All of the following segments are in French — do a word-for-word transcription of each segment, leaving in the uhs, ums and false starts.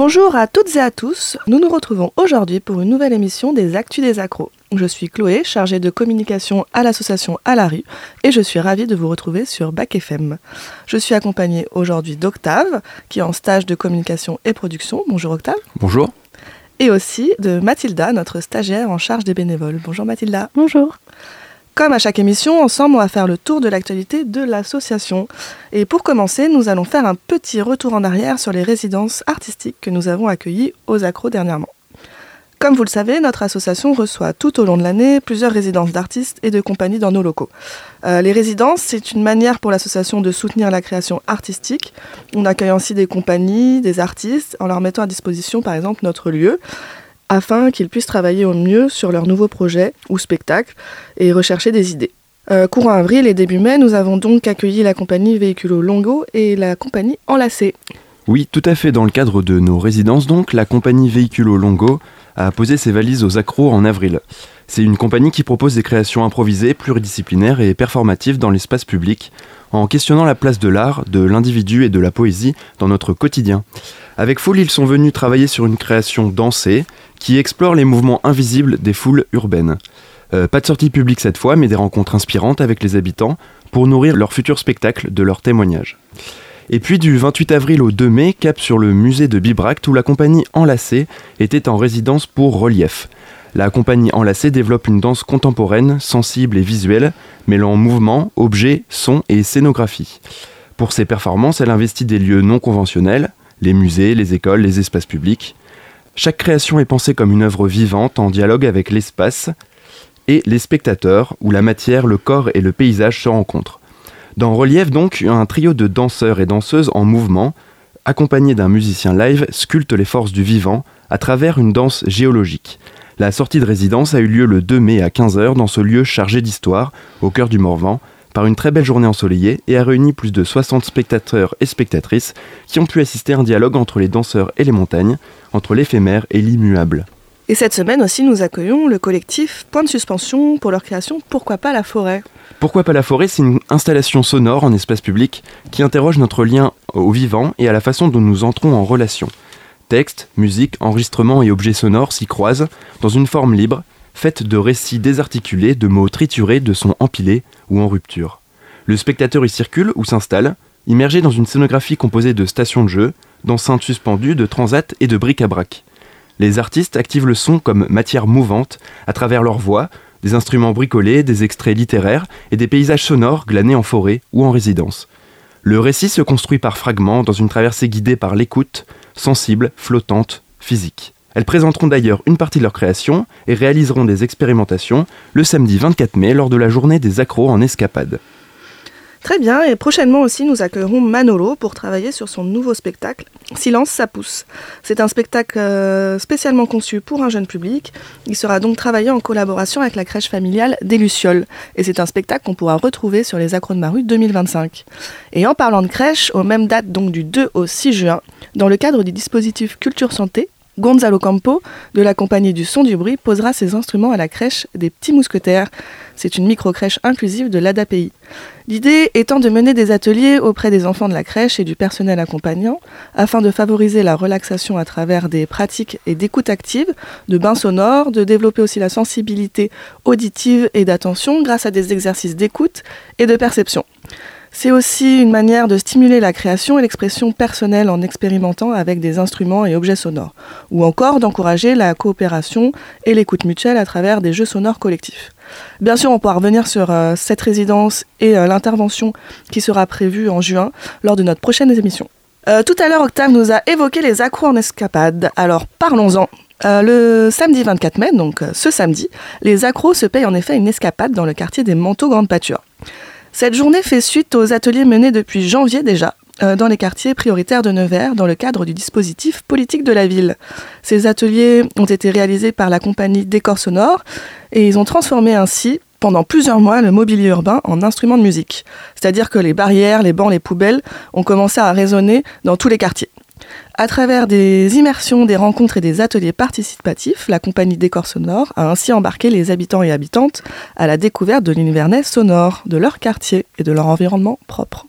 Bonjour à toutes et à tous, nous nous retrouvons aujourd'hui pour une nouvelle émission des Actus des Accros. Je suis Chloé, chargée de communication à l'association À la rue, et je suis ravie de vous retrouver sur Bac F M. Je suis accompagnée aujourd'hui d'Octave, qui est en stage de communication et production. Bonjour Octave. Bonjour. Et aussi de Mathilda, notre stagiaire en charge des bénévoles. Bonjour Mathilda. Bonjour. Comme à chaque émission, ensemble, on va faire le tour de l'actualité de l'association. Et pour commencer, nous allons faire un petit retour en arrière sur les résidences artistiques que nous avons accueillies aux Accros dernièrement. Comme vous le savez, notre association reçoit tout au long de l'année plusieurs résidences d'artistes et de compagnies dans nos locaux. Euh, les résidences, c'est une manière pour l'association de soutenir la création artistique. On accueille ainsi des compagnies, des artistes, en leur mettant à disposition, par exemple, notre lieu, afin qu'ils puissent travailler au mieux sur leurs nouveaux projets ou spectacles et rechercher des idées. Euh, courant avril et début mai, nous avons donc accueilli la compagnie Véhiculo Longo et la compagnie Enlacé. Oui, tout à fait. Dans le cadre de nos résidences, donc, la compagnie Véhiculo Longo a posé ses valises aux Accros en avril. C'est une compagnie qui propose des créations improvisées, pluridisciplinaires et performatives dans l'espace public, en questionnant la place de l'art, de l'individu et de la poésie dans notre quotidien. Avec Foule, ils sont venus travailler sur une création dansée qui explore les mouvements invisibles des foules urbaines. Euh, pas de sortie publique cette fois, mais des rencontres inspirantes avec les habitants pour nourrir leur futur spectacle de leurs témoignages. Et puis du vingt-huit avril au deux mai, cap sur le musée de Bibracte où la compagnie Enlacé était en résidence pour Relief. La compagnie Enlacé développe une danse contemporaine, sensible et visuelle, mêlant mouvement, objets, sons et scénographie. Pour ses performances, elle investit des lieux non conventionnels, les musées, les écoles, les espaces publics. Chaque création est pensée comme une œuvre vivante en dialogue avec l'espace et les spectateurs, où la matière, le corps et le paysage se rencontrent. Dans Relief, donc, un trio de danseurs et danseuses en mouvement, accompagnés d'un musicien live, sculpte les forces du vivant à travers une danse géologique. La sortie de résidence a eu lieu le deux mai à quinze heures dans ce lieu chargé d'histoire, au cœur du Morvan, par une très belle journée ensoleillée et a réuni plus de soixante spectateurs et spectatrices qui ont pu assister à un dialogue entre les danseurs et les montagnes, entre l'éphémère et l'immuable. Et cette semaine aussi, nous accueillons le collectif Point de Suspension pour leur création Pourquoi pas la forêt ? Pourquoi pas la forêt ? C'est une installation sonore en espace public qui interroge notre lien au vivant et à la façon dont nous entrons en relation. Texte, musique, enregistrement et objets sonores s'y croisent dans une forme libre, faite de récits désarticulés, de mots triturés, de sons empilés ou en rupture. Le spectateur y circule ou s'installe, immergé dans une scénographie composée de stations de jeu, d'enceintes suspendues, de transats et de bric-à-brac. Les artistes activent le son comme matière mouvante à travers leur voix, des instruments bricolés, des extraits littéraires et des paysages sonores glanés en forêt ou en résidence. Le récit se construit par fragments dans une traversée guidée par l'écoute, sensible, flottante, physique. Elles présenteront d'ailleurs une partie de leur création et réaliseront des expérimentations le samedi vingt-quatre mai lors de la journée des accros en escapade. Très bien, et prochainement aussi nous accueillerons Manolo pour travailler sur son nouveau spectacle « Silence, ça pousse ». C'est un spectacle euh, spécialement conçu pour un jeune public. Il sera donc travaillé en collaboration avec la crèche familiale des Lucioles. Et c'est un spectacle qu'on pourra retrouver sur les Accros de ma rue deux mille vingt-cinq. Et en parlant de crèche, aux mêmes dates donc du deux au six juin, dans le cadre du dispositif Culture Santé, Gonzalo Campo, de la compagnie du Son du Bruit, posera ses instruments à la crèche des Petits Mousquetaires. C'est une micro-crèche inclusive de l'A D A P I. L'idée étant de mener des ateliers auprès des enfants de la crèche et du personnel accompagnant, afin de favoriser la relaxation à travers des pratiques et d'écoute active, de bains sonores, de développer aussi la sensibilité auditive et d'attention grâce à des exercices d'écoute et de perception. C'est aussi une manière de stimuler la création et l'expression personnelle en expérimentant avec des instruments et objets sonores, ou encore d'encourager la coopération et l'écoute mutuelle à travers des jeux sonores collectifs. Bien sûr, on pourra revenir sur euh, cette résidence et euh, l'intervention qui sera prévue en juin lors de notre prochaine émission. Euh, tout à l'heure, Octave nous a évoqué les accros en escapade, alors parlons-en. Euh, le samedi vingt-quatre mai, donc euh, ce samedi, les accros se payent en effet une escapade dans le quartier des Manteaux Grande Pâture. Cette journée fait suite aux ateliers menés depuis janvier déjà euh, dans les quartiers prioritaires de Nevers dans le cadre du dispositif politique de la ville. Ces ateliers ont été réalisés par la compagnie Décor Sonore et ils ont transformé ainsi pendant plusieurs mois le mobilier urbain en instrument de musique. C'est-à-dire que les barrières, les bancs, les poubelles ont commencé à résonner dans tous les quartiers. À travers des immersions, des rencontres et des ateliers participatifs, la compagnie Décor Sonore a ainsi embarqué les habitants et habitantes à la découverte de l'univers sonore de leur quartier et de leur environnement propre.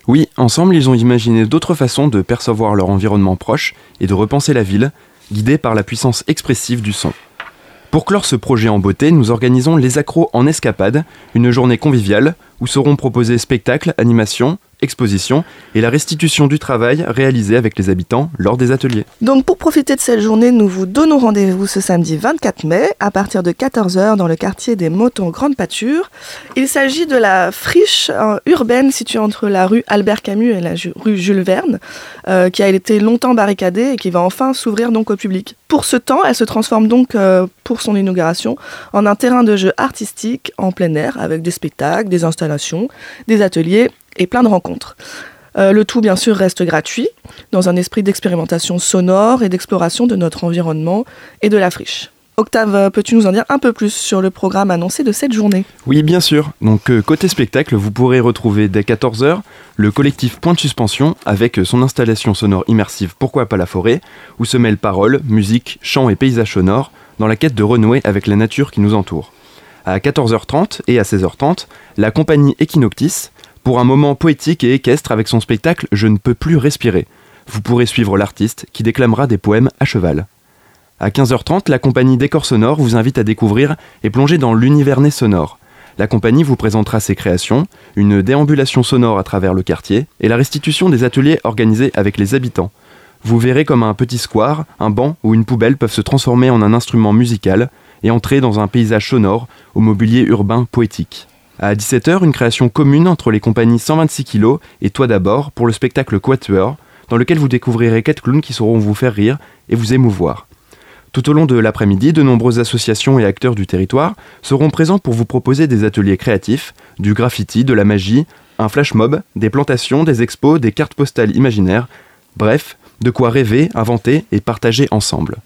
Oui, ensemble, ils ont imaginé d'autres façons de percevoir leur environnement proche et de repenser la ville, guidés par la puissance expressive du son. Pour clore ce projet en beauté, nous organisons les Accros en escapade, une journée conviviale où seront proposés spectacles, animations, expositions et la restitution du travail réalisé avec les habitants lors des ateliers. Donc pour profiter de cette journée, nous vous donnons rendez-vous ce samedi vingt-quatre mai à partir de quatorze heures dans le quartier des Motons Grande Pâture. Il s'agit de la friche euh, urbaine située entre la rue Albert Camus et la ju- rue Jules Verne, euh, qui a été longtemps barricadée et qui va enfin s'ouvrir donc au public. Pour ce temps, elle se transforme donc euh, pour son inauguration en un terrain de jeu artistique en plein air avec des spectacles, des installations, des ateliers et plein de rencontres. Euh, le tout, bien sûr, reste gratuit, dans un esprit d'expérimentation sonore et d'exploration de notre environnement et de la friche. Octave, peux-tu nous en dire un peu plus sur le programme annoncé de cette journée ? Oui, bien sûr. Donc, euh, côté spectacle, vous pourrez retrouver dès quatorze heures le collectif Point de Suspension avec son installation sonore immersive Pourquoi pas la forêt, où se mêlent paroles, musique, chants et paysages sonores dans la quête de renouer avec la nature qui nous entoure. À quatorze heures trente et à seize heures trente, la compagnie Equinoctis, pour un moment poétique et équestre avec son spectacle « Je ne peux plus respirer ». Vous pourrez suivre l'artiste qui déclamera des poèmes à cheval. À quinze heures trente, la compagnie Décor Sonore vous invite à découvrir et plonger dans l'univers né sonore. La compagnie vous présentera ses créations, une déambulation sonore à travers le quartier et la restitution des ateliers organisés avec les habitants. Vous verrez comme un petit square, un banc ou une poubelle peuvent se transformer en un instrument musical et entrer dans un paysage sonore au mobilier urbain poétique. À dix-sept heures, une création commune entre les compagnies cent vingt-six kilos et Toi d'abord pour le spectacle Quatuor, dans lequel vous découvrirez quatre clowns qui sauront vous faire rire et vous émouvoir. Tout au long de l'après-midi, de nombreuses associations et acteurs du territoire seront présents pour vous proposer des ateliers créatifs, du graffiti, de la magie, un flash mob, des plantations, des expos, des cartes postales imaginaires, bref, de quoi rêver, inventer et partager ensemble.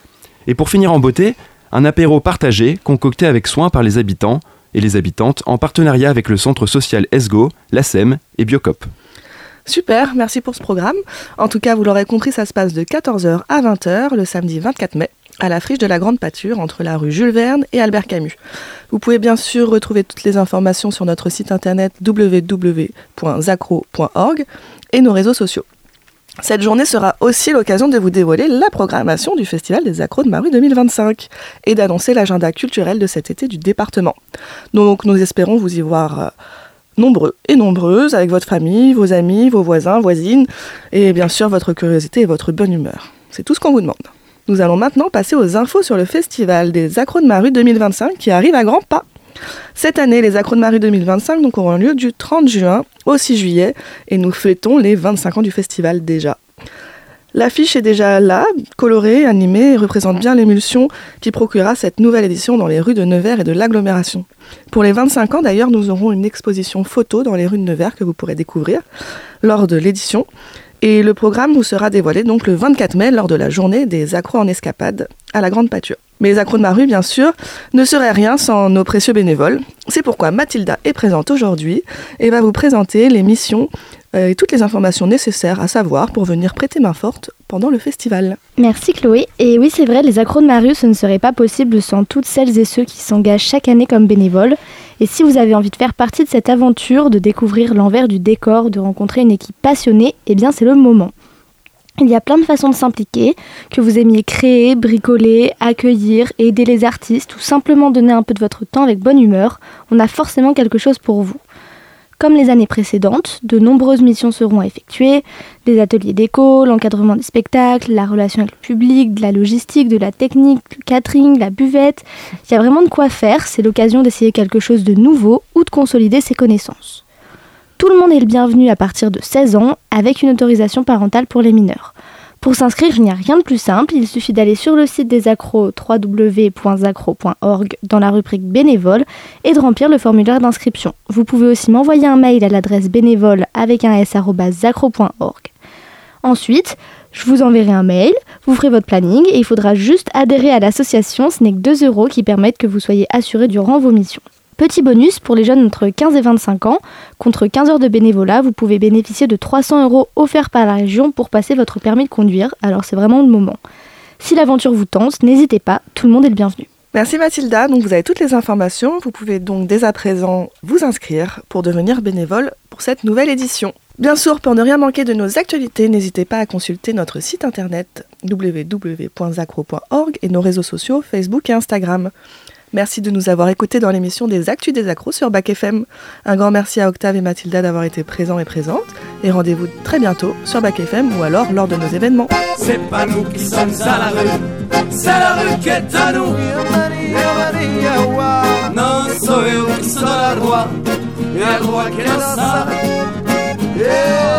Et pour finir en beauté, un apéro partagé, concocté avec soin par les habitants et les habitantes en partenariat avec le centre social ESGO, l'A S E M et Biocop. Super, merci pour ce programme. En tout cas, vous l'aurez compris, ça se passe de quatorze heures à vingt heures le samedi vingt-quatre mai à la friche de la Grande Pâture entre la rue Jules Verne et Albert Camus. Vous pouvez bien sûr retrouver toutes les informations sur notre site internet w w w point zacro point org et nos réseaux sociaux. Cette journée sera aussi l'occasion de vous dévoiler la programmation du Festival des Accros de Maru deux mille vingt-cinq et d'annoncer l'agenda culturel de cet été du département. Donc nous espérons vous y voir euh, nombreux et nombreuses avec votre famille, vos amis, vos voisins, voisines et bien sûr votre curiosité et votre bonne humeur. C'est tout ce qu'on vous demande. Nous allons maintenant passer aux infos sur le Festival des Accros de Maru deux mille vingt-cinq qui arrive à grands pas. Cette année, les Accros de Maru deux mille vingt-cinq donc, auront lieu du trente juin au six juillet et nous fêtons les vingt-cinq ans du festival déjà. L'affiche est déjà là, colorée, animée et représente bien l'émulsion qui procurera cette nouvelle édition dans les rues de Nevers et de l'agglomération. Pour les vingt-cinq ans d'ailleurs, nous aurons une exposition photo dans les rues de Nevers que vous pourrez découvrir lors de l'édition. Et le programme vous sera dévoilé donc le vingt-quatre mai lors de la journée des Accros en escapade à la Grande Pâture. Mais les Accros de Maru, bien sûr, ne seraient rien sans nos précieux bénévoles. C'est pourquoi Mathilda est présente aujourd'hui et va vous présenter les missions euh, et toutes les informations nécessaires à savoir pour venir prêter main forte pendant le festival. Merci Chloé. Et oui, c'est vrai, les Accros de Maru, ce ne serait pas possible sans toutes celles et ceux qui s'engagent chaque année comme bénévoles. Et si vous avez envie de faire partie de cette aventure, de découvrir l'envers du décor, de rencontrer une équipe passionnée, eh bien c'est le moment. Il y a plein de façons de s'impliquer, que vous aimiez créer, bricoler, accueillir, aider les artistes ou simplement donner un peu de votre temps avec bonne humeur. On a forcément quelque chose pour vous. Comme les années précédentes, de nombreuses missions seront effectuées, des ateliers déco, l'encadrement des spectacles, la relation avec le public, de la logistique, de la technique, du catering, la buvette. Il y a vraiment de quoi faire, c'est l'occasion d'essayer quelque chose de nouveau ou de consolider ses connaissances. Tout le monde est le bienvenu à partir de seize ans, avec une autorisation parentale pour les mineurs. Pour s'inscrire, il n'y a rien de plus simple, il suffit d'aller sur le site des Accros w w w point zacro point org dans la rubrique bénévole et de remplir le formulaire d'inscription. Vous pouvez aussi m'envoyer un mail à l'adresse bénévole avec un s arobase zacro point org. Ensuite, je vous enverrai un mail, vous ferez votre planning et il faudra juste adhérer à l'association, ce n'est que deux euros qui permettent que vous soyez assuré durant vos missions. Petit bonus, pour les jeunes entre quinze et vingt-cinq ans, contre quinze heures de bénévolat, vous pouvez bénéficier de trois cents euros offerts par la région pour passer votre permis de conduire, alors c'est vraiment le moment. Si l'aventure vous tente, n'hésitez pas, tout le monde est le bienvenu. Merci Mathilda, donc vous avez toutes les informations, vous pouvez donc dès à présent vous inscrire pour devenir bénévole pour cette nouvelle édition. Bien sûr, pour ne rien manquer de nos actualités, n'hésitez pas à consulter notre site internet w w w point zacro point org et nos réseaux sociaux Facebook et Instagram. Merci de nous avoir écoutés dans l'émission des Actus des Accros sur Bac F M. Un grand merci à Octave et Mathilda d'avoir été présents et présentes. Et rendez-vous très bientôt sur Bac F M ou alors lors de nos événements. C'est pas nous qui sommes à la rue, c'est la rue qui est à nous. Non, soy yo qui soy la roi, et la roi qui est la salle.